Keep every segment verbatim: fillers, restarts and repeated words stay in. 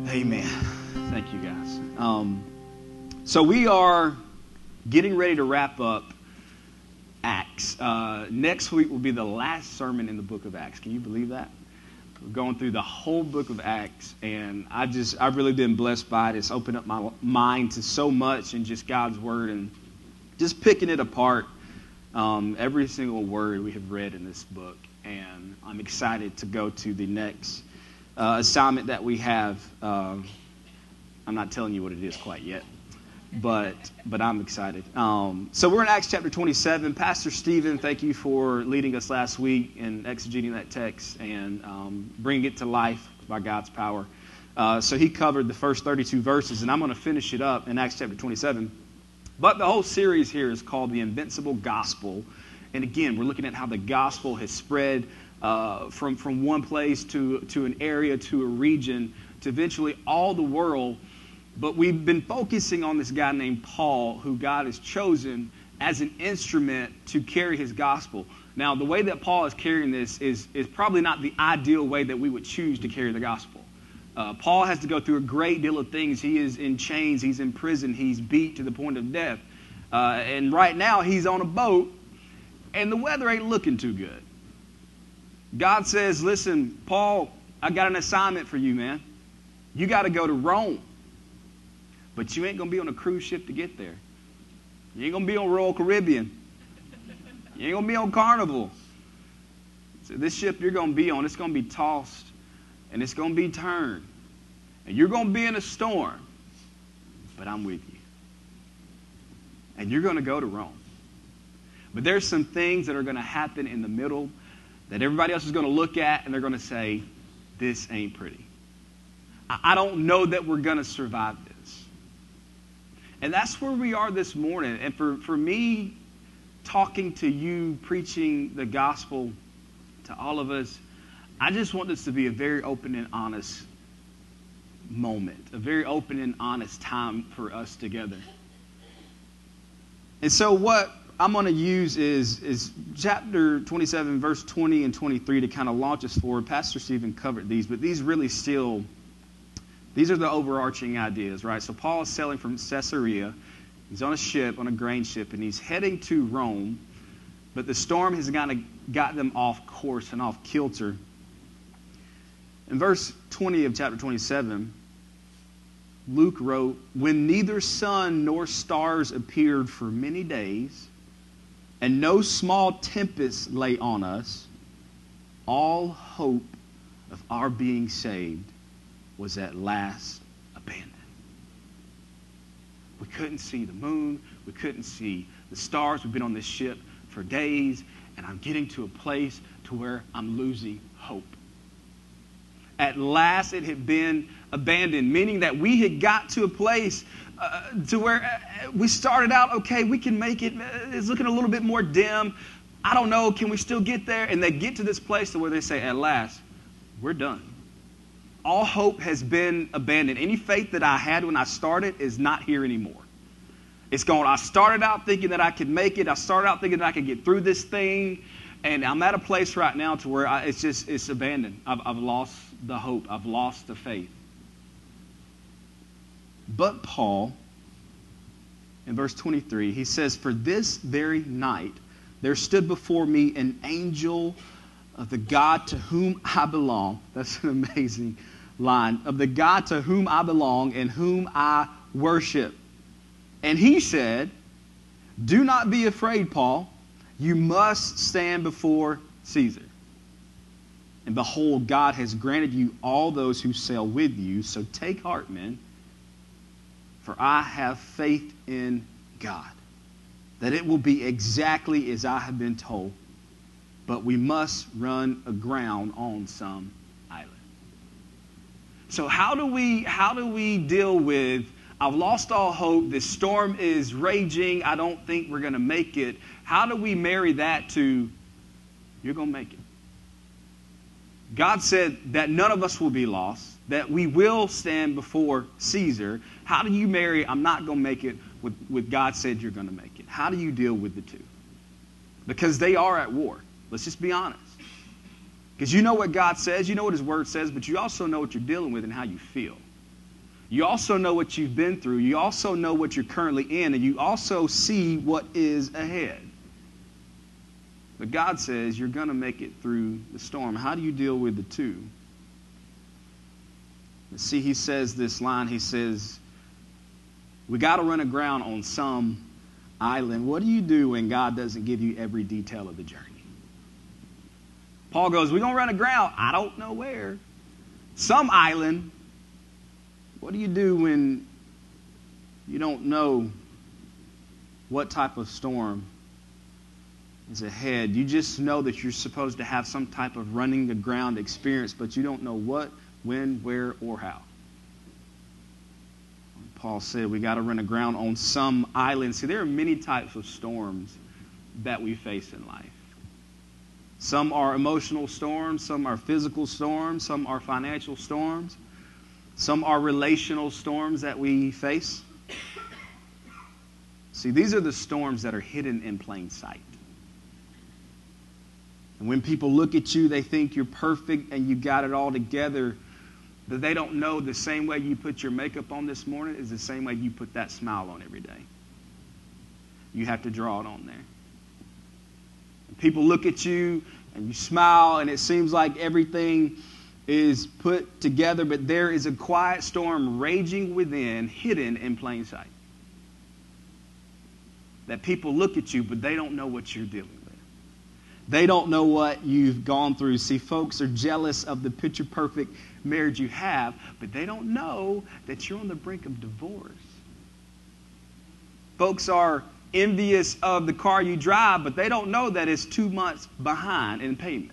Amen. Thank you, guys. Um, so we are getting ready to wrap up Acts. Uh, next week will be the last sermon in the book of Acts. Can you believe that? We're going through the whole book of Acts, and I just, I've really been blessed by it. It's opened up my mind to so much in just God's word and just picking it apart. Um, every single word we have read in this book, and I'm excited to go to the next uh, assignment that we have. Um, I'm not telling you what it is quite yet, but but I'm excited. Um, so we're in Acts chapter twenty-seven. Pastor Stephen, thank you for leading us last week in exegeting that text and um, bringing it to life by God's power. Uh, so he covered the first thirty-two verses, and I'm going to finish it up in Acts chapter twenty-seven. But the whole series here is called The Invincible Gospel. And again, we're looking at how the gospel has spread uh, from, from one place to, to an area, to a region, to eventually all the world. But we've been focusing on this guy named Paul, who God has chosen as an instrument to carry his gospel. Now, the way that Paul is carrying this is, is probably not the ideal way that we would choose to carry the gospel. Uh, Paul has to go through a great deal of things. He is in chains. He's in prison. He's beat to the point of death. Uh, and right now, he's on a boat, and the weather ain't looking too good. God says, listen, Paul, I got an assignment for you, man. You got to go to Rome. But you ain't going to be on a cruise ship to get there. You ain't going to be on Royal Caribbean. You ain't going to be on Carnival. So this ship you're going to be on, it's going to be tossed. And it's going to be turned. And you're going to be in a storm. But I'm with you. And you're going to go to Rome. But there's some things that are going to happen in the middle that everybody else is going to look at and they're going to say, this ain't pretty. I don't know that we're going to survive this. And that's where we are this morning. And for, for me, talking to you, preaching the gospel to all of us, I just want this to be a very open and honest moment, a very open and honest time for us together. And so what I'm going to use is, is chapter twenty-seven, verse twenty and twenty-three to kind of launch us forward. Pastor Stephen covered these, but these really still, these are the overarching ideas, right? So Paul is sailing from Caesarea. He's on a ship, on a grain ship, and he's heading to Rome. But the storm has kind of got them off course and off kilter. In verse twenty of chapter twenty-seven, Luke wrote, when neither sun nor stars appeared for many days, and no small tempest lay on us, all hope of our being saved was at last abandoned. We couldn't see the moon. We couldn't see the stars. We've been on this ship for days, and I'm getting to a place to where I'm losing hope. At last it had been abandoned, meaning that we had got to a place uh, to where uh, we started out, okay, we can make it. It's looking a little bit more dim. I don't know, can we still get there? And they get to this place to where they say, at last, we're done. All hope has been abandoned. Any faith that I had when I started is not here anymore. It's gone. I started out thinking that I could make it. I started out thinking that I could get through this thing. And I'm at a place right now to where I, it's just, it's abandoned. I've, I've lost the hope. I've lost the faith. But Paul, in verse twenty-three, he says, for this very night there stood before me an angel of the God to whom I belong. That's an amazing line. Of the God to whom I belong and whom I worship. And he said, do not be afraid, Paul. You must stand before Caesar. And behold, God has granted you all those who sail with you. So take heart, men. For I have faith in God, that it will be exactly as I have been told. But we must run aground on some island. So how do we how do we deal with, I've lost all hope, this storm is raging, I don't think we're going to make it. How do we marry that to, you're going to make it? God said that none of us will be lost, that we will stand before Caesar. How do you marry, I'm not going to make it, with, with God said you're going to make it? How do you deal with the two? Because they are at war. Let's just be honest. Because you know what God says, you know what His Word says, but you also know what you're dealing with and how you feel. You also know what you've been through. You also know what you're currently in, and you also see what is ahead. But God says you're going to make it through the storm. How do you deal with the two? See, he says this line. He says, we got to run aground on some island. What do you do when God doesn't give you every detail of the journey? Paul goes, we're going to run aground. I don't know where. Some island. What do you do when you don't know what type of storm is ahead? You just know that you're supposed to have some type of running aground experience, but you don't know what, when, where, or how. Paul said we got to run aground on some island. See, there are many types of storms that we face in life. Some are emotional storms, some are physical storms, some are financial storms, some are relational storms that we face. See, these are the storms that are hidden in plain sight. And when people look at you, they think you're perfect and you got it all together. But they don't know the same way you put your makeup on this morning is the same way you put that smile on every day. You have to draw it on there. And people look at you and you smile and it seems like everything is put together, but there is a quiet storm raging within, hidden in plain sight. That people look at you, but they don't know what you're dealing with. They don't know what you've gone through. See, folks are jealous of the picture-perfect marriage you have, but they don't know that you're on the brink of divorce. Folks are envious of the car you drive, but they don't know that it's two months behind in payment.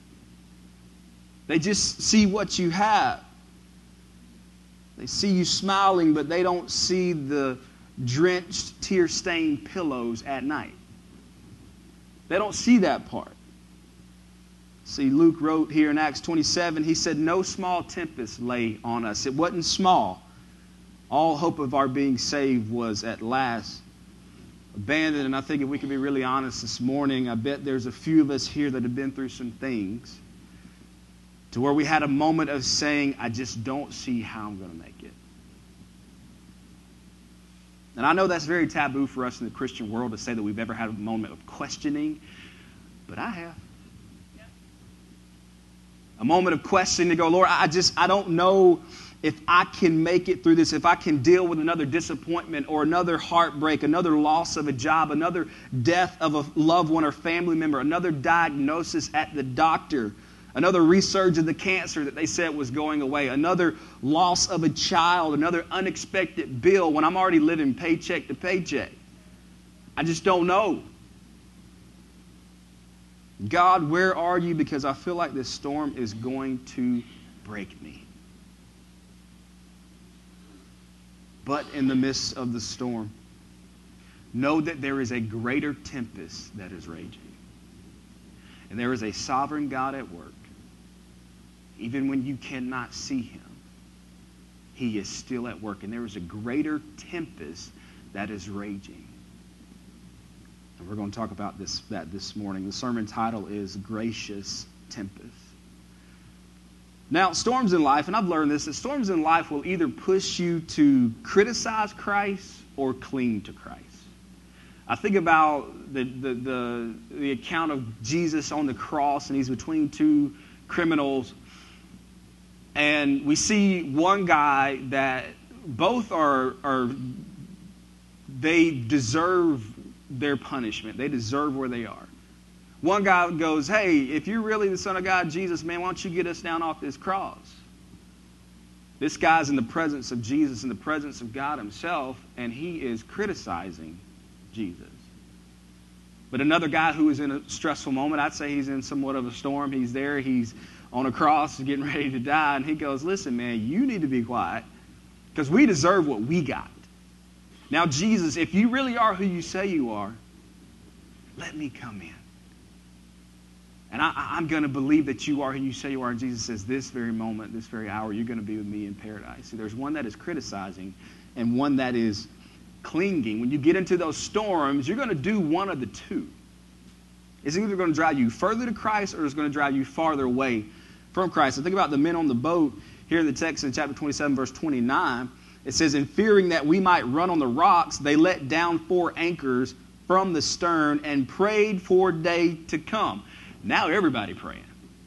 They just see what you have. They see you smiling, but they don't see the drenched, tear-stained pillows at night. They don't see that part. See, Luke wrote here in Acts twenty-seven, he said, no small tempest lay on us. It wasn't small. All hope of our being saved was at last abandoned. And I think if we can be really honest this morning, I bet there's a few of us here that have been through some things to where we had a moment of saying, I just don't see how I'm going to make it. And I know that's very taboo for us in the Christian world to say that we've ever had a moment of questioning, but I have. A moment of questioning to go, Lord, I just, I don't know if I can make it through this, if I can deal with another disappointment or another heartbreak, another loss of a job, another death of a loved one or family member, another diagnosis at the doctor, another resurgence of the cancer that they said was going away, another loss of a child, another unexpected bill when I'm already living paycheck to paycheck. I just don't know. God, where are you? Because I feel like this storm is going to break me. But in the midst of the storm, know that there is a greater tempest that is raging. And there is a sovereign God at work. Even when you cannot see him, he is still at work. And there is a greater tempest that is raging. And we're going to talk about this, that this morning. The sermon title is Gracious Tempest. Now, storms in life, and I've learned this, that storms in life will either push you to criticize Christ or cling to Christ. I think about the, the, the, the account of Jesus on the cross, and he's between two criminals. And we see one guy that both are, are they deserve their punishment. They deserve where they are. One guy goes, hey, if you're really the Son of God, Jesus, man, why don't you get us down off this cross? This guy's in the presence of Jesus, in the presence of God himself, and he is criticizing Jesus. But another guy who is in a stressful moment, I'd say he's in somewhat of a storm. He's there, he's on a cross, getting ready to die, and he goes, listen, man, you need to be quiet because we deserve what we got. Now, Jesus, if you really are who you say you are, let me come in. And I, I'm going to believe that you are who you say you are. And Jesus says, this very moment, this very hour, you're going to be with me in paradise. See, there's one that is criticizing and one that is clinging. When you get into those storms, you're going to do one of the two. It's either going to drive you further to Christ or it's going to drive you farther away from Christ. I think about the men on the boat Here in the text in chapter twenty-seven, verse twenty-nine, it says, "In fearing that we might run on the rocks, they let down four anchors from the stern and prayed for day to come." Now everybody praying.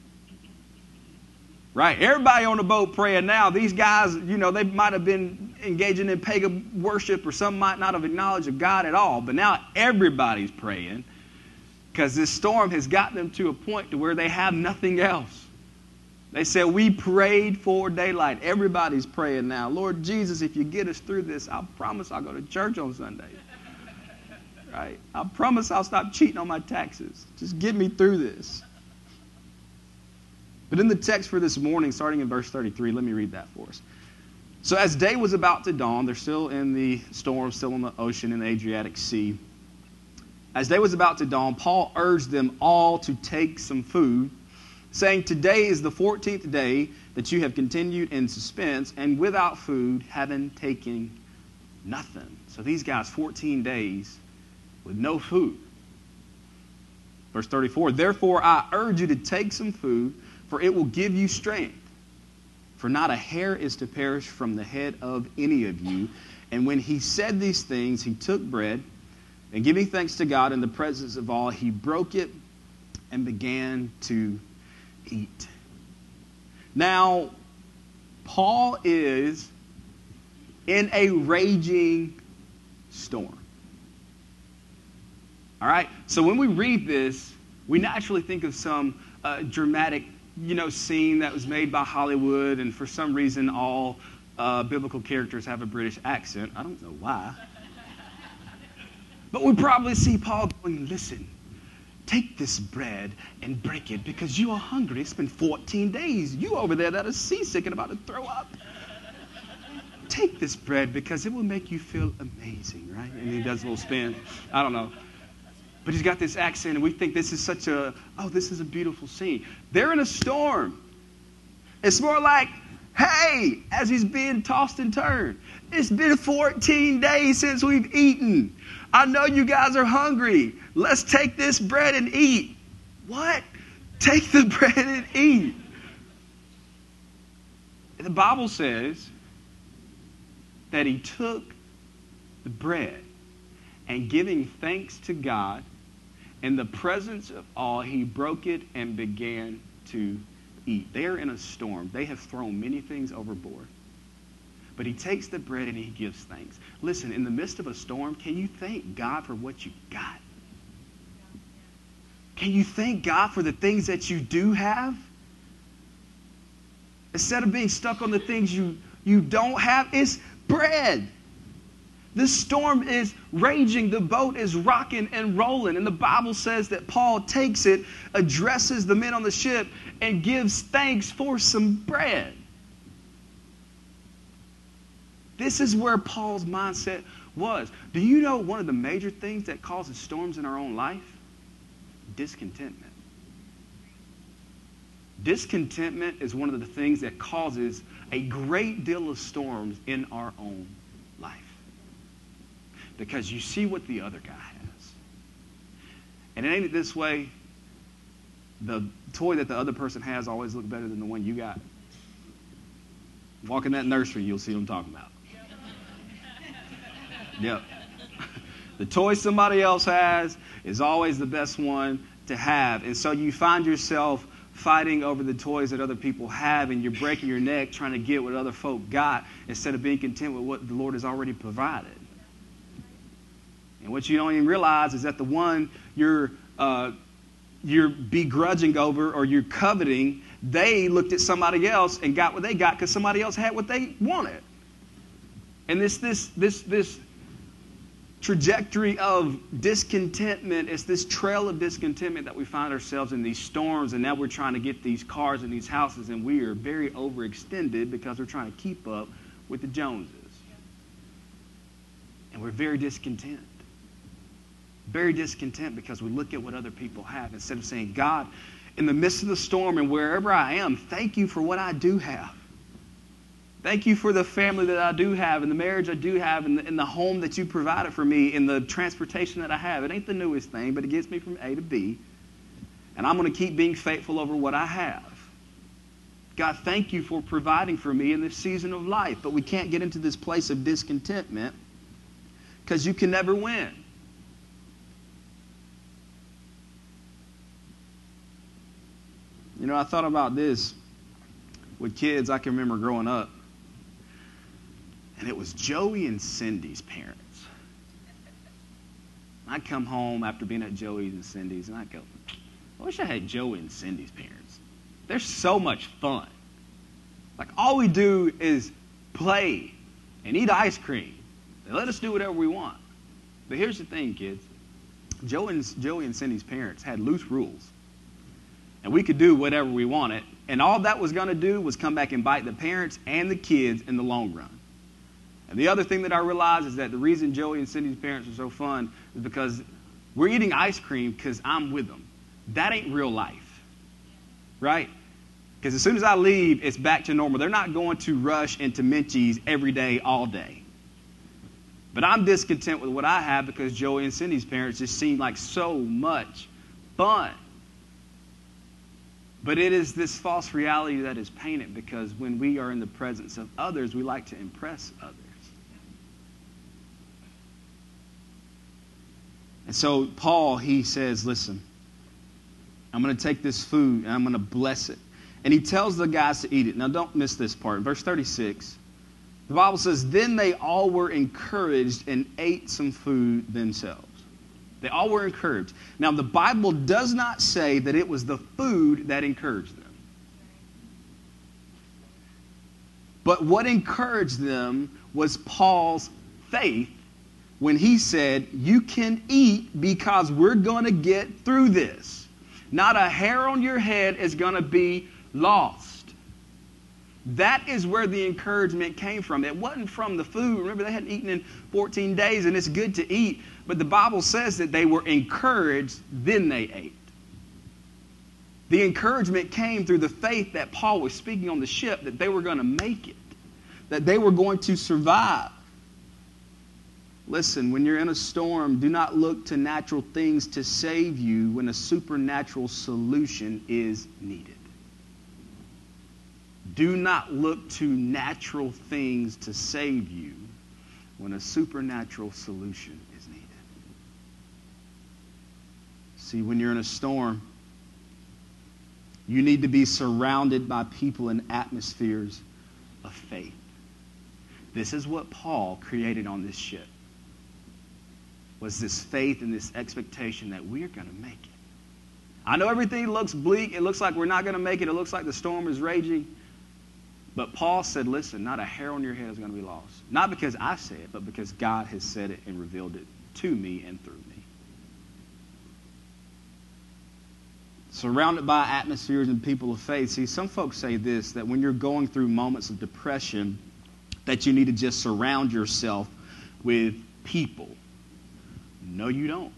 Right? Everybody on the boat praying now. These guys, you know, they might have been engaging in pagan worship, or some might not have acknowledged of God at all. But now everybody's praying because this storm has gotten them to a point to where they have nothing else. They said, "We prayed for daylight." Everybody's praying now. "Lord Jesus, if you get us through this, I promise I'll go to church on Sunday. Right? I promise I'll stop cheating on my taxes. Just get me through this." But in the text for this morning, starting in verse thirty-three, let me read that for us. "So as day was about to dawn," they're still in the storm, still in the ocean, in the Adriatic Sea. "As day was about to dawn, Paul urged them all to take some food, saying, 'Today is the fourteenth day that you have continued in suspense, and without food, having taken nothing.'" So these guys, fourteen days with no food. Verse thirty-four, "Therefore I urge you to take some food, for it will give you strength. For not a hair is to perish from the head of any of you." And when he said these things, he took bread, and giving thanks to God in the presence of all, he broke it and began to eat. Now, Paul is in a raging storm. All right? So when we read this, we naturally think of some uh, dramatic, you know, scene that was made by Hollywood, and for some reason all uh, biblical characters have a British accent. I don't know why. But we probably see Paul going, "Listen, take this bread and break it because you are hungry. It's been fourteen days. You over there that are seasick and about to throw up. Take this bread because it will make you feel amazing," right? And he does a little spin. I don't know. But he's got this accent, and we think this is such a, oh, this is a beautiful scene. They're in a storm. It's more like, hey, as he's being tossed and turned, "It's been fourteen days since we've eaten. I know you guys are hungry. Let's take this bread and eat." What? Take the bread and eat. And the Bible says that he took the bread, and giving thanks to God, in the presence of all, he broke it and began to eat. They are in a storm. They have thrown many things overboard. But he takes the bread and he gives thanks. Listen, in the midst of a storm, can you thank God for what you got? Can you thank God for the things that you do have? Instead of being stuck on the things you, you don't have, it's bread. The storm is raging. The boat is rocking and rolling. And the Bible says that Paul takes it, addresses the men on the ship, and gives thanks for some bread. This is where Paul's mindset was. Do you know one of the major things that causes storms in our own life? Discontentment. Discontentment is one of the things that causes a great deal of storms in our own life. Because you see what the other guy has. And it ain't this way. The toy that the other person has always looks better than the one you got. Walk in that nursery, you'll see what I'm talking about. Yep. The toy somebody else has is always the best one to have. And so you find yourself fighting over the toys that other people have, and you're breaking your neck trying to get what other folk got instead of being content with what the Lord has already provided. And what you don't even realize is that the one you're uh, you're begrudging over or you're coveting, they looked at somebody else and got what they got because somebody else had what they wanted. And this this this this trajectory of discontentment, it's this trail of discontentment that we find ourselves in these storms, and now we're trying to get these cars and these houses, and we are very overextended because we're trying to keep up with the Joneses. And we're very discontent. Very discontent because we look at what other people have instead of saying, "God, in the midst of the storm and wherever I am, thank you for what I do have. Thank you for the family that I do have and the marriage I do have and the, and the home that you provided for me and the transportation that I have. It ain't the newest thing, but it gets me from A to B. And I'm going to keep being faithful over what I have. God, thank you for providing for me in this season of life. But we can't get into this place of discontentment because you can never win. You know, I thought about this with kids. I can remember growing up, and it was Joey and Cindy's parents. I'd come home after being at Joey's and Cindy's, and I'd go, I wish I had Joey and Cindy's parents. They're so much fun. Like, all we do is play and eat ice cream. They let us do whatever we want. But here's the thing, kids. Joey and, Joey and Cindy's parents had loose rules. And we could do whatever we wanted. And all that was going to do was come back and bite the parents and the kids in the long run. And the other thing that I realized is that the reason Joey and Cindy's parents are so fun is because we're eating ice cream because I'm with them. That ain't real life. Right? Because as soon as I leave, it's back to normal. They're not going to rush into Minchie's every day, all day. But I'm discontent with what I have because Joey and Cindy's parents just seem like so much fun. But it is this false reality that is painted because when we are in the presence of others, we like to impress others. And so Paul, he says, listen, I'm going to take this food and I'm going to bless it. And he tells the guys to eat it. Now, don't miss this part. In verse thirty-six, the Bible says, then they all were encouraged and ate some food themselves. They all were encouraged. Now, the Bible does not say that it was the food that encouraged them. But what encouraged them was Paul's faith when he said, you can eat because we're going to get through this. Not a hair on your head is going to be lost. That is where the encouragement came from. It wasn't from the food. Remember, they hadn't eaten in fourteen days, and it's good to eat. But the Bible says that they were encouraged, then they ate. The encouragement came through the faith that Paul was speaking on the ship, that they were going to make it, that they were going to survive. Listen, when you're in a storm, do not look to natural things to save you when a supernatural solution is needed. Do not look to natural things to save you when a supernatural solution is needed. See, when you're in a storm, you need to be surrounded by people and atmospheres of faith. This is what Paul created on this ship. Was this faith and this expectation that we're going to make it. I know everything looks bleak. It looks like we're not going to make it. It looks like the storm is raging. But Paul said, listen, not a hair on your head is going to be lost. Not because I say it, but because God has said it and revealed it to me and through me. Surrounded by atmospheres and people of faith. See, some folks say this, that when you're going through moments of depression, that you need to just surround yourself with people. No, you don't.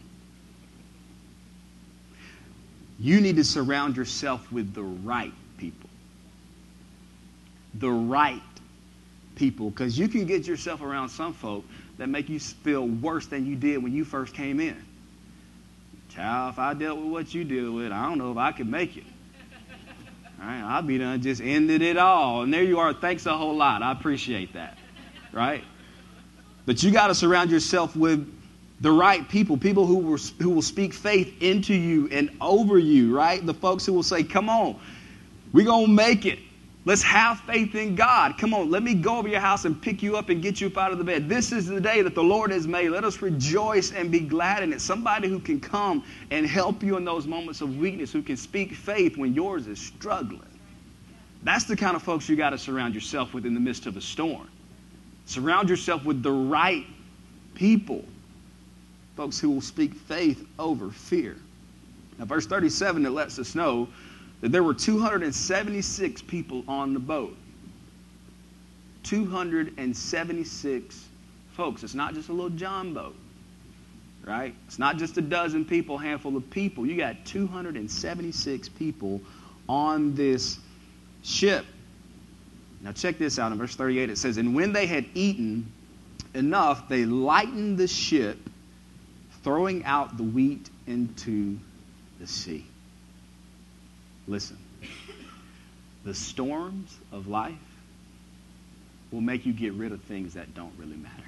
You need to surround yourself with the right people. The right people. Because you can get yourself around some folk that make you feel worse than you did when you first came in. Child, if I dealt with what you deal with, I don't know if I could make it. All right, I'll be done just ended it all. And there you are. Thanks a whole lot. I appreciate that. Right? But you got to surround yourself with the right people, people who will, who will speak faith into you and over you, right? The folks who will say, come on, we're going to make it. Let's have faith in God. Come on, let me go over your house and pick you up and get you up out of the bed. This is the day that the Lord has made. Let us rejoice and be glad in it. Somebody who can come and help you in those moments of weakness, who can speak faith when yours is struggling. That's the kind of folks you got to surround yourself with in the midst of a storm. Surround yourself with the right people. Folks who will speak faith over fear. Now, verse thirty-seven, it lets us know that there were two hundred seventy-six people on the boat. two hundred seventy-six folks. It's not just a little John boat, right? It's not just a dozen people, handful of people. You got two hundred seventy-six people on this ship. Now, check this out. In verse thirty-eight, it says, and when they had eaten enough, they lightened the ship, throwing out the wheat into the sea. Listen. The storms of life will make you get rid of things that don't really matter.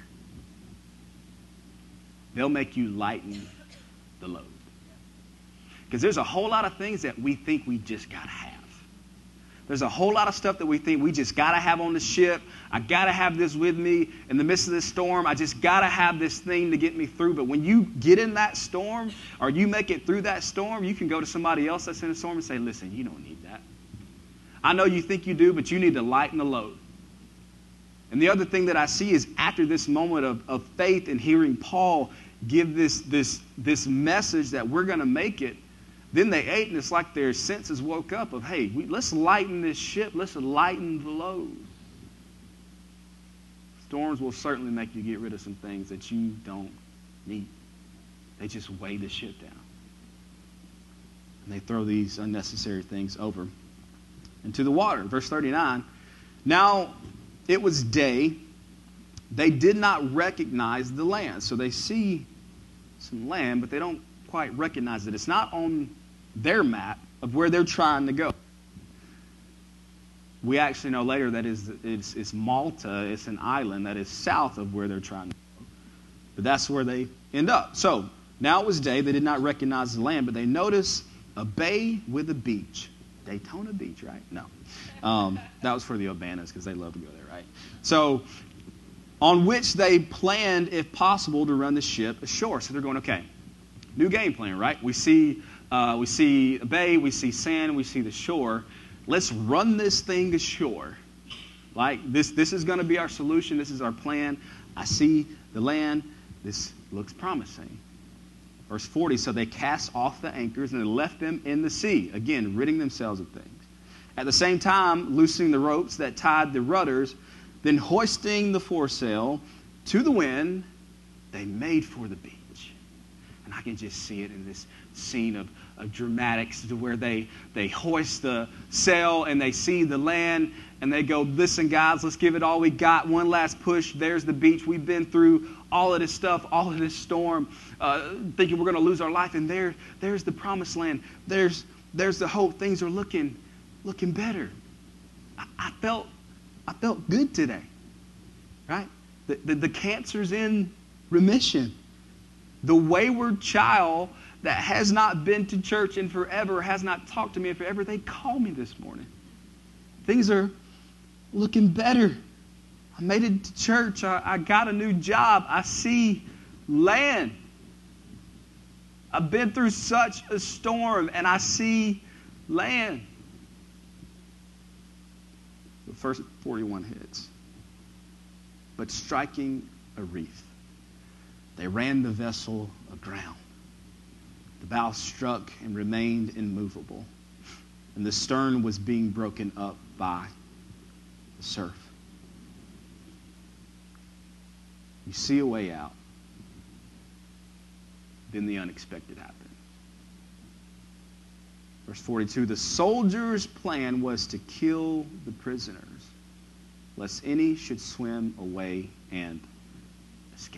They'll make you lighten the load. Because there's a whole lot of things that we think we just got to have. There's a whole lot of stuff that we think we just got to have on the ship. I got to have this with me in the midst of this storm. I just got to have this thing to get me through. But when you get in that storm or you make it through that storm, you can go to somebody else that's in a storm and say, listen, you don't need that. I know you think you do, but you need to lighten the load. And the other thing that I see is after this moment of, of faith and hearing Paul give this, this, this message that we're going to make it, then they ate, and it's like their senses woke up of, hey, we, let's lighten this ship. Let's lighten the load. Storms will certainly make you get rid of some things that you don't need. They just weigh the ship down. And they throw these unnecessary things over into the water. Verse thirty-nine, now it was day. They did not recognize the land. So they see some land, but they don't quite recognize it. It's not on their map of where they're trying to go. We actually know later that is it's, it's Malta. It's an island that is south of where they're trying to go. But that's where they end up. So now it was day. They did not recognize the land, but they noticed a bay with a beach. Daytona Beach, right? No. Um, that was for the Obanas because they love to go there, right? So on which they planned, if possible, to run the ship ashore. So they're going, okay, new game plan, right? We see uh, we see a bay, we see sand, we see the shore. Let's run this thing ashore. Like this, this is going to be our solution. This is our plan. I see the land. This looks promising. Verse forty, so they cast off the anchors and they left them in the sea. Again, ridding themselves of things. At the same time, loosening the ropes that tied the rudders, then hoisting the foresail to the wind, they made for the beach. And I can just see it in this scene of, of dramatics to where they, they hoist the sail and they see the land and they go, listen, guys, let's give it all we got. One last push. There's the beach. We've been through all of this stuff, all of this storm, uh, thinking we're going to lose our life. And there, there's the promised land. There's, there's the hope. Things are looking, looking better. I, I felt, I felt good today, right? The, the, the cancer's in remission. The wayward child that has not been to church in forever, has not talked to me in forever, they called me this morning. Things are looking better. I made it to church. I, I got a new job. I see land. I've been through such a storm, and I see land. The first forty-one hits. But striking a reef, they ran the vessel aground. The bow struck and remained immovable, and the stern was being broken up by the surf. You see a way out. Then the unexpected happened. Verse forty-two, the soldiers' plan was to kill the prisoners, lest any should swim away and escape.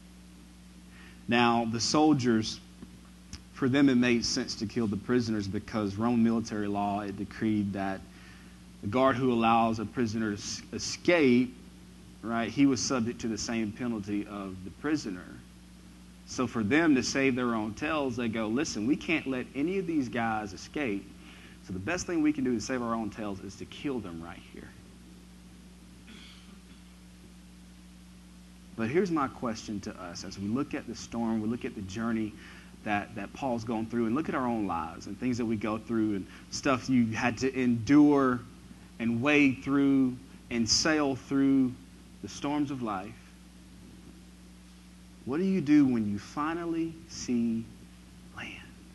Now, the soldiers, for them it made sense to kill the prisoners because Roman military law, it decreed that the guard who allows a prisoner to escape, right, he was subject to the same penalty of the prisoner. So for them to save their own tails, they go, listen, we can't let any of these guys escape. So the best thing we can do to save our own tails is to kill them right here. But here's my question to us. As we look at the storm, we look at the journey that, that Paul's going through, and look at our own lives and things that we go through and stuff you had to endure and wade through and sail through the storms of life. What do you do when you finally see land?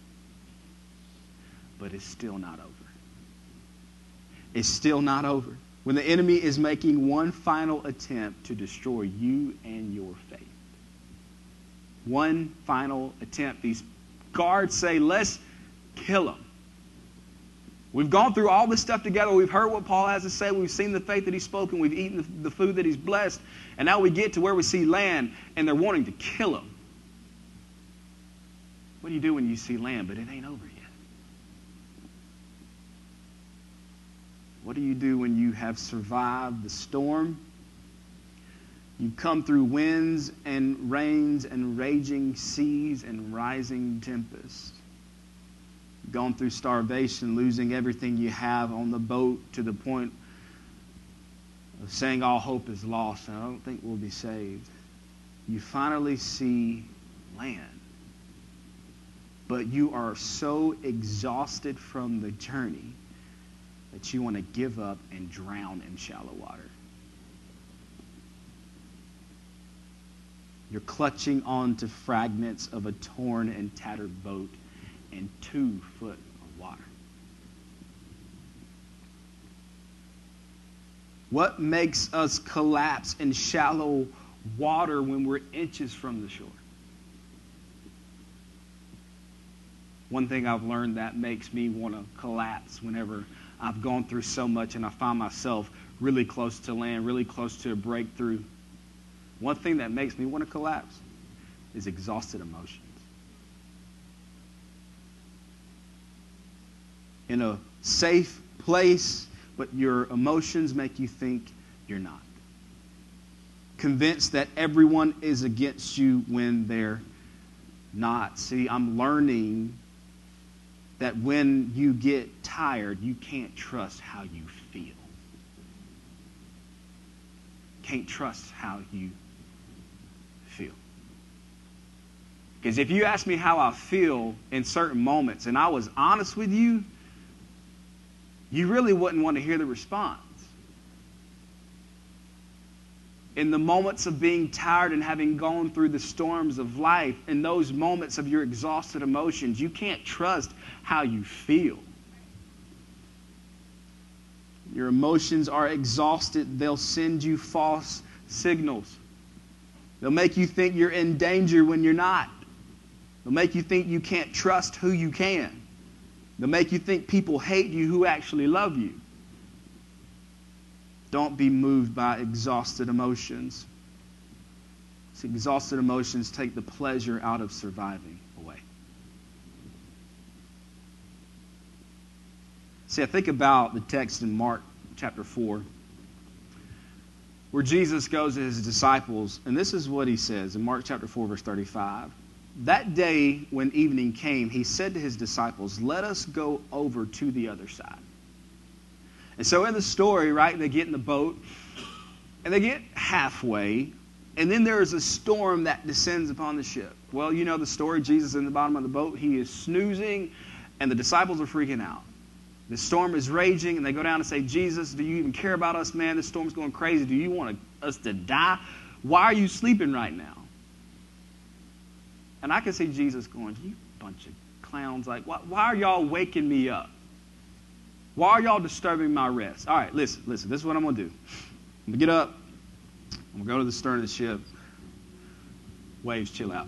But it's still not over. It's still not over. When the enemy is making one final attempt to destroy you and your faith. One final attempt. These guards say, let's kill him. We've gone through all this stuff together. We've heard what Paul has to say. We've seen the faith that he's spoken. We've eaten the, the food that he's blessed. And now we get to where we see land, and they're wanting to kill him. What do you do when you see land, but it ain't over yet? What do you do when you have survived the storm? You've come through winds and rains and raging seas and rising tempests. You've gone through starvation, losing everything you have on the boat to the point of saying all hope is lost and I don't think we'll be saved. You finally see land. But you are so exhausted from the journey that you want to give up and drown in shallow water. You're clutching on to fragments of a torn and tattered boat in two foot of water. What makes us collapse in shallow water when we're inches from the shore? One thing I've learned that makes me want to collapse whenever I've gone through so much and I find myself really close to land, really close to a breakthrough. One thing that makes me want to collapse is exhausted emotions. In a safe place, but your emotions make you think you're not. Convinced that everyone is against you when they're not. See, I'm learning that when you get tired, you can't trust how you feel. Can't trust how you feel. Because if you ask me how I feel in certain moments, and I was honest with you, you really wouldn't want to hear the response. In the moments of being tired and having gone through the storms of life, in those moments of your exhausted emotions, you can't trust how you feel. Your emotions are exhausted. They'll send you false signals. They'll make you think you're in danger when you're not. They'll make you think you can't trust who you can. They'll make you think people hate you who actually love you. Don't be moved by exhausted emotions. See, exhausted emotions take the pleasure out of surviving away. See, I think about the text in Mark chapter four, where Jesus goes to his disciples, and this is what he says in Mark chapter four, verse thirty-five. That day when evening came, he said to his disciples, "Let us go over to the other side." And so in the story, right, they get in the boat, and they get halfway, and then there is a storm that descends upon the ship. Well, you know the story. Jesus is in the bottom of the boat. He is snoozing, and the disciples are freaking out. The storm is raging, and they go down and say, "Jesus, do you even care about us, man? This storm's going crazy. Do you want us to die? Why are you sleeping right now?" And I can see Jesus going, "You bunch of clowns. Like, why, why are y'all waking me up? Why are y'all disturbing my rest?" All right, listen, listen. This is what I'm going to do. I'm going to get up. I'm going to go to the stern of the ship. Waves, chill out.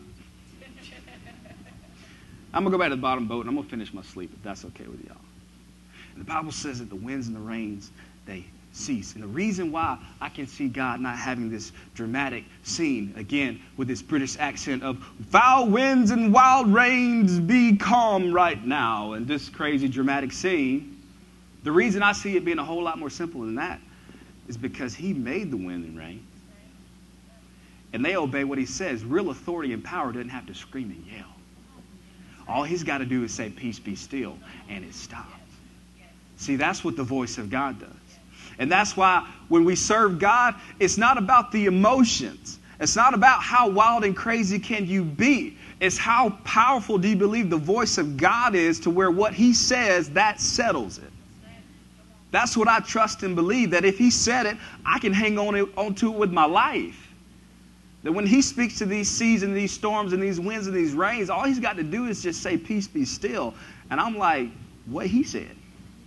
I'm going to go back to the bottom boat, and I'm going to finish my sleep, if that's okay with y'all. And the Bible says that the winds and the rains, they cease. And the reason why I can see God not having this dramatic scene, again, with this British accent of foul winds and wild rains, be calm right now, and this crazy dramatic scene, the reason I see it being a whole lot more simple than that is because he made the wind and rain. And they obey what he says. Real authority and power doesn't have to scream and yell. All he's got to do is say, "Peace, be still," and it stops. See, that's what the voice of God does. And that's why when we serve God, it's not about the emotions. It's not about how wild and crazy can you be. It's how powerful do you believe the voice of God is to where what he says, that settles it. That's what I trust and believe, that if he said it, I can hang on, it, on to it with my life. That when he speaks to these seas and these storms and these winds and these rains, all he's got to do is just say, "Peace, be still." And I'm like, what he said.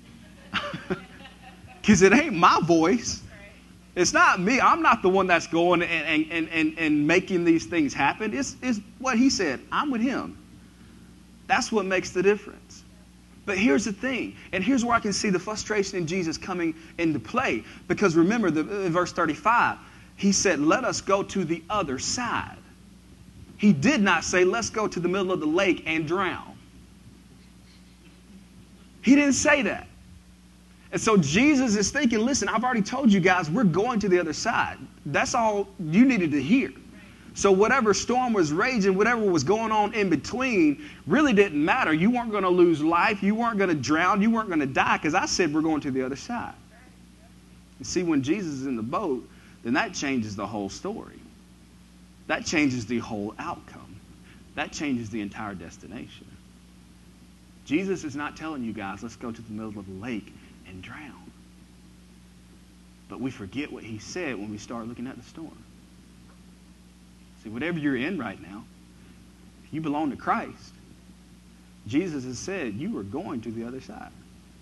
Because it ain't my voice. It's not me. I'm not the one that's going and, and, and, and making these things happen. It's, it's what he said. I'm with him. That's what makes the difference. But here's the thing, and here's where I can see the frustration in Jesus coming into play. Because remember, the, in verse thirty-five, he said, "Let us go to the other side." He did not say, "Let's go to the middle of the lake and drown." He didn't say that. And so Jesus is thinking, listen, I've already told you guys, we're going to the other side. That's all you needed to hear. So whatever storm was raging, whatever was going on in between, really didn't matter. You weren't going to lose life. You weren't going to drown. You weren't going to die, because I said we're going to the other side. You see, when Jesus is in the boat, then that changes the whole story. That changes the whole outcome. That changes the entire destination. Jesus is not telling you guys, let's go to the middle of the lake and drown. But we forget what he said when we start looking at the storm. See, whatever you're in right now, if you belong to Christ, Jesus has said you are going to the other side.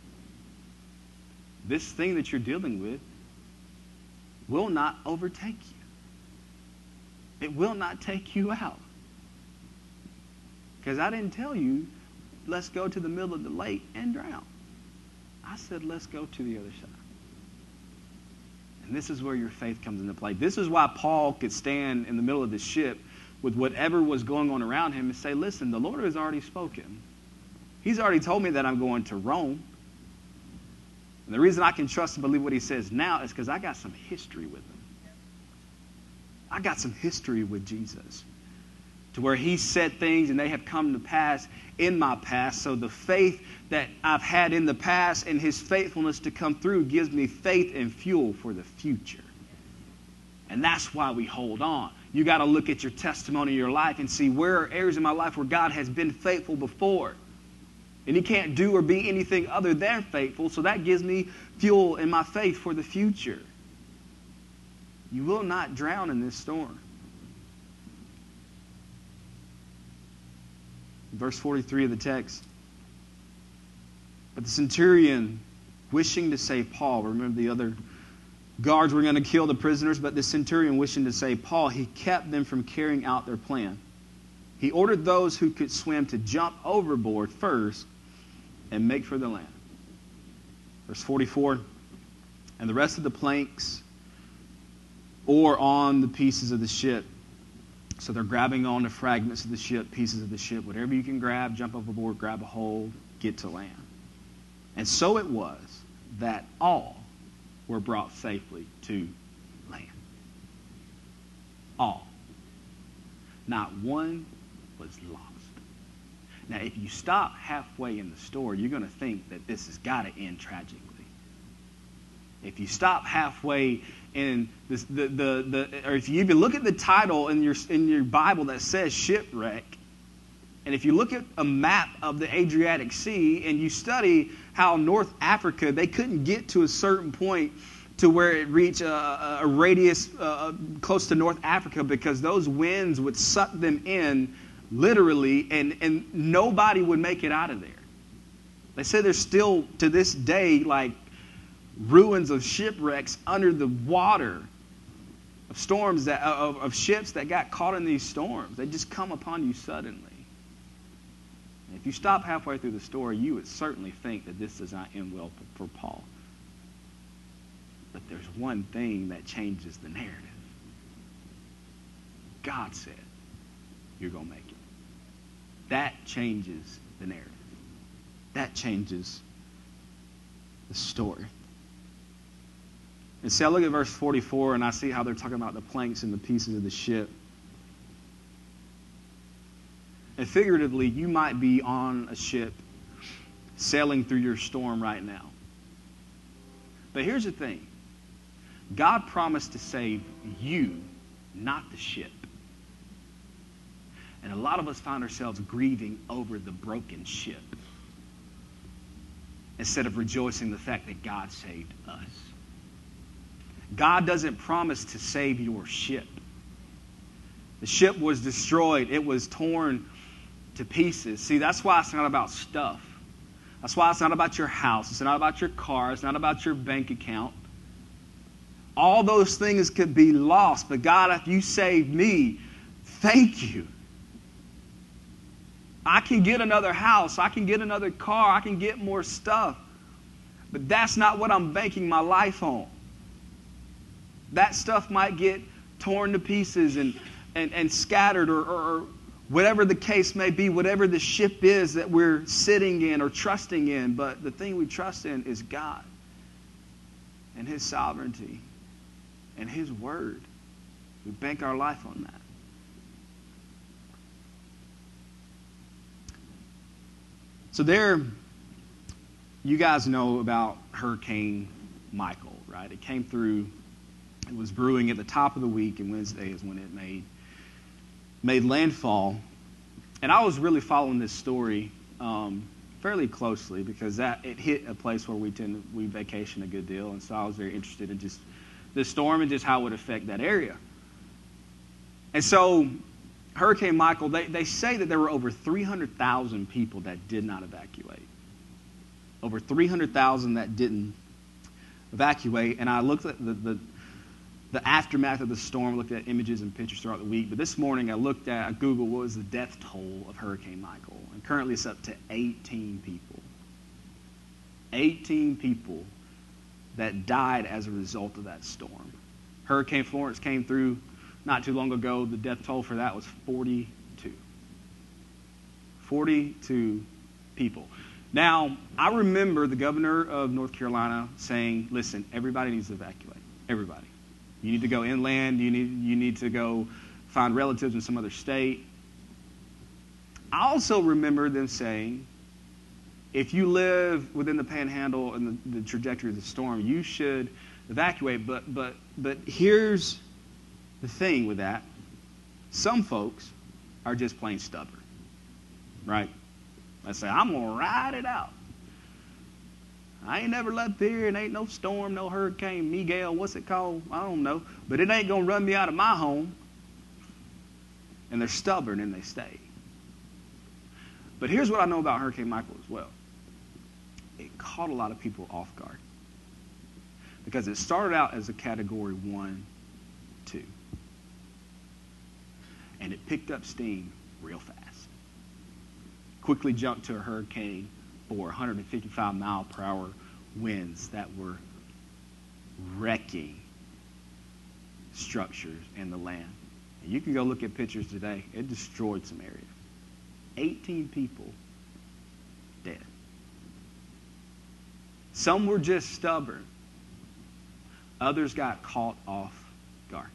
This thing that you're dealing with will not overtake you. It will not take you out. Because I didn't tell you, let's go to the middle of the lake and drown. I said, let's go to the other side. And this is where your faith comes into play. This is why Paul could stand in the middle of the ship with whatever was going on around him and say, listen, the Lord has already spoken. He's already told me that I'm going to Rome. And the reason I can trust and believe what he says now is because I got some history with him. I got some history with Jesus, to where he said things and they have come to pass in my past. So the faith that I've had in the past and his faithfulness to come through gives me faith and fuel for the future. And that's why we hold on. You got to look at your testimony in your life and see where are areas in my life where God has been faithful before. And he can't do or be anything other than faithful. So that gives me fuel in my faith for the future. You will not drown in this storm. Verse forty-three of the text. But the centurion, wishing to save Paul, remember the other guards were going to kill the prisoners, but the centurion, wishing to save Paul, he kept them from carrying out their plan. He ordered those who could swim to jump overboard first and make for the land. Verse forty-four, and the rest of the planks or on the pieces of the ship. So they're grabbing on the fragments of the ship, pieces of the ship, whatever you can grab, jump overboard, grab a hold, get to land. And so it was that all were brought safely to land. All. Not one was lost. Now, if you stop halfway in the story, you're going to think that this has got to end tragically. If you stop halfway in this, the, the, the, or if you even look at the title in your, in your Bible that says shipwreck, and if you look at a map of the Adriatic Sea and you study how North Africa, they couldn't get to a certain point to where it reached a, a radius uh, close to North Africa, because those winds would suck them in literally, and, and nobody would make it out of there. They say there's still, to this day, like ruins of shipwrecks under the water, of storms, that of, of ships that got caught in these storms. They just come upon you suddenly. And if you stop halfway through the story, you would certainly think that this does not end well for Paul. But there's one thing that changes the narrative. God said, you're going to make it. That changes the narrative. That changes the story. And see, I look at verse forty-four and I see how they're talking about the planks and the pieces of the ship. And figuratively, you might be on a ship sailing through your storm right now. But here's the thing. God promised to save you, not the ship. And a lot of us find ourselves grieving over the broken ship instead of rejoicing the fact that God saved us. God doesn't promise to save your ship. The ship was destroyed. It was torn to pieces. See, that's why it's not about stuff. That's why it's not about your house. It's not about your car. It's not about your bank account. All those things could be lost. But God, if you saved me, thank you. I can get another house. I can get another car. I can get more stuff. But that's not what I'm banking my life on. That stuff might get torn to pieces and, and, and scattered or, or, or whatever the case may be, whatever the ship is that we're sitting in or trusting in. But the thing we trust in is God. and his sovereignty and his word. We bank our life on that. So there, you guys know about Hurricane Michael, right? It came through, it was brewing at the top of the week, and Wednesday is when it made made landfall. And I was really following this story um, fairly closely because that it hit a place where we tend to, we vacation a good deal, and so I was very interested in just this storm and just how it would affect that area. And so Hurricane Michael, they, they say that there were over three hundred thousand people that did not evacuate. Over three hundred thousand that didn't evacuate. And I looked at the, the, the aftermath of the storm, looked at images and pictures throughout the week. But this morning I looked at, I Googled what was the death toll of Hurricane Michael. And currently it's up to eighteen people. eighteen people that died as a result of that storm. Hurricane Florence came through not too long ago. The death toll for that was forty-two. forty-two people. Now, I remember the governor of North Carolina saying, listen, everybody needs to evacuate. Everybody. You need to go inland. You need, you need to go find relatives in some other state. I also remember them saying, if you live within the panhandle and the, the trajectory of the storm, you should evacuate. But, but, but here's the thing with that. Some folks are just plain stubborn, right? They say, I'm going to ride it out. I ain't never left here, and ain't no storm, no hurricane, Miguel, what's it called? I don't know. But it ain't going to run me out of my home. And they're stubborn, and they stay. But here's what I know about Hurricane Michael as well. It caught a lot of people off guard. Because it started out as a category one, two. And it picked up steam real fast. Quickly jumped to a hurricane for one hundred fifty-five mile per hour winds that were wrecking structures in the land. And you can go look at pictures today. It destroyed some areas. eighteen people dead. Some were just stubborn. Others got caught off guard.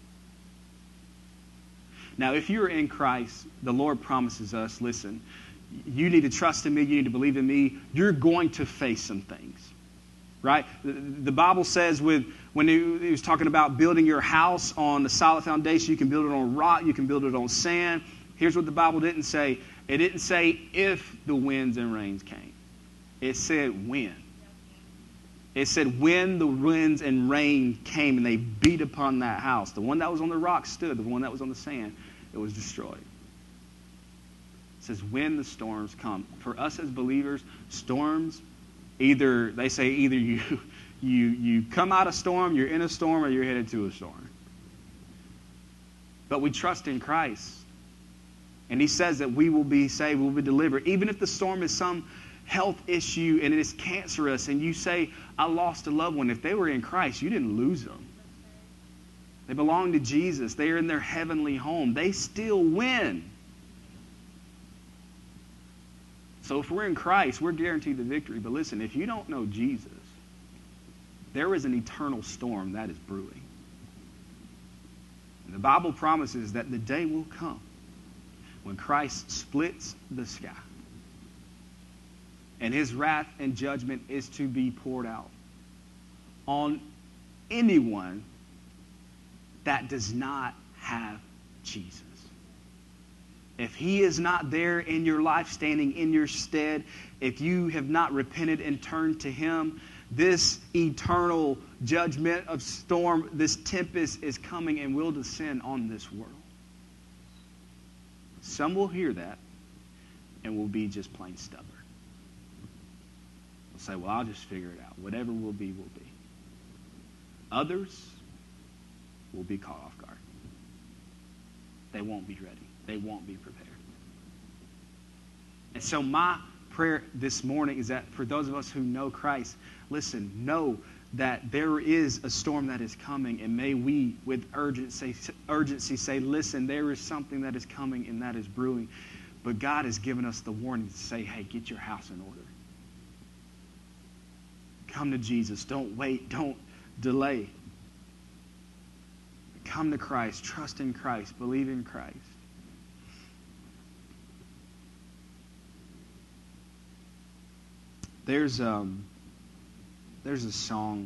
Now, if you're in Christ, the Lord promises us, listen, you need to trust in me, you need to believe in me, you're going to face some things, right? The, the Bible says with when he, he was talking about building your house on a solid foundation, you can build it on rock, you can build it on sand. Here's what the Bible didn't say. It didn't say if the winds and rains came. It said when. It said when the winds and rain came and they beat upon that house. The one that was on the rock stood. The one that was on the sand, it was destroyed. It says when the storms come. For us as believers, storms, either they say either you you you come out of storm, you're in a storm, or you're headed to a storm. But we trust in Christ. And he says that we will be saved, we will be delivered. Even if the storm is some health issue and it is cancerous, and you say, I lost a loved one. If they were in Christ, you didn't lose them. They belong to Jesus. They are in their heavenly home. They still win. So if we're in Christ, we're guaranteed the victory. But listen, if you don't know Jesus, there is an eternal storm that is brewing. And the Bible promises that the day will come when Christ splits the sky. And his wrath and judgment is to be poured out on anyone that does not have Jesus. If he is not there in your life, standing in your stead, if you have not repented and turned to him, this eternal judgment of storm, this tempest is coming and will descend on this world. Some will hear that and will be just plain stubborn. They'll say, well, I'll just figure it out. Whatever will be, will be. Others will be caught off guard. They won't be ready. They won't be prepared. And so my prayer this morning is that for those of us who know Christ, listen, know that there is a storm that is coming, and may we with urgency, urgency say, listen, there is something that is coming and that is brewing. But God has given us the warning to say, hey, get your house in order. Come to Jesus. Don't wait. Don't delay. Come to Christ, trust in Christ, believe in Christ. There's um, there's a song,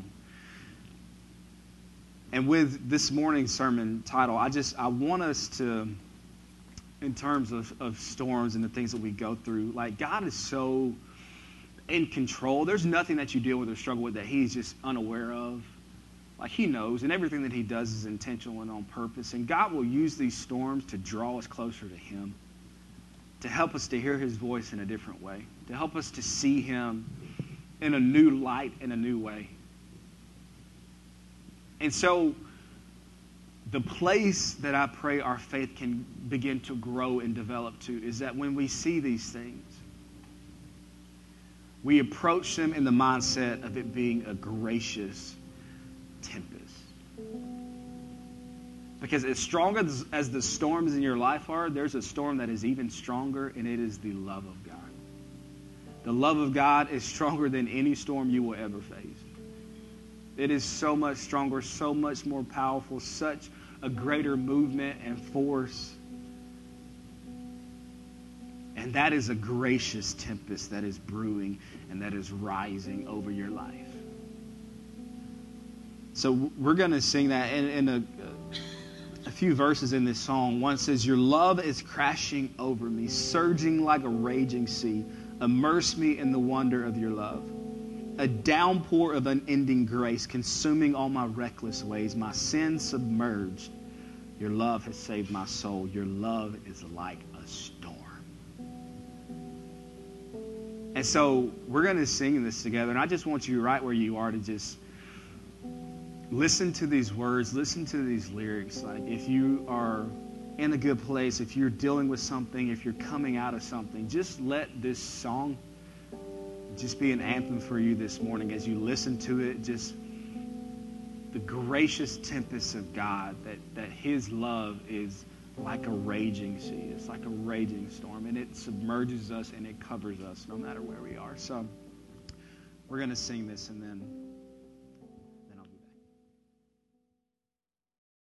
and with this morning's sermon title, I just I want us to, in terms of, of storms and the things that we go through, like God is so in control. There's nothing that you deal with or struggle with that He's just unaware of. Like He knows, and everything that He does is intentional and on purpose. And God will use these storms to draw us closer to Him, to help us to hear His voice in a different way, to help us to see Him in a new light, in a new way. And so the place that I pray our faith can begin to grow and develop to is that when we see these things, we approach them in the mindset of it being a gracious tempest. Because as strong as, as the storms in your life are, there's a storm that is even stronger, and it is the love of God. The love of God is stronger than any storm you will ever face. It is so much stronger, so much more powerful, such a greater movement and force. And that is a gracious tempest that is brewing and that is rising over your life. So we're going to sing that in, in a, a few verses in this song. One says, "Your love is crashing over me, surging like a raging sea. Immerse me in the wonder of your love. A downpour of unending grace, consuming all my reckless ways. My sin submerged. Your love has saved my soul. Your love is like a storm." And so we're going to sing this together. And I just want you right where you are to just listen to these words, listen to these lyrics. Like if you are in a good place, if you're dealing with something, if you're coming out of something, just let this song just be an anthem for you this morning as you listen to it. Just the gracious tempest of God, that, that His love is like a raging sea. It's like a raging storm, and it submerges us and it covers us no matter where we are. So we're going to sing this, and then